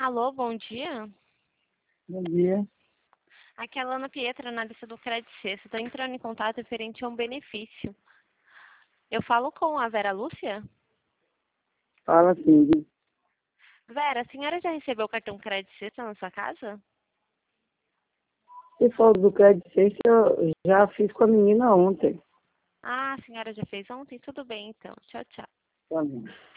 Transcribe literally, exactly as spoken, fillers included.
Alô, bom dia. Bom dia. Aqui é a Lana Pietra, analista do Credit Suisse. Estou entrando em contato referente a um benefício. Eu falo com a Vera Lúcia? Fala, sim. Vera, a senhora já recebeu o cartão Credit Suisse na sua casa? Se for do Credit Suisse, eu já fiz com a menina ontem. Ah, a senhora já fez ontem? Tudo bem, então. Tchau, tchau. Tá bom.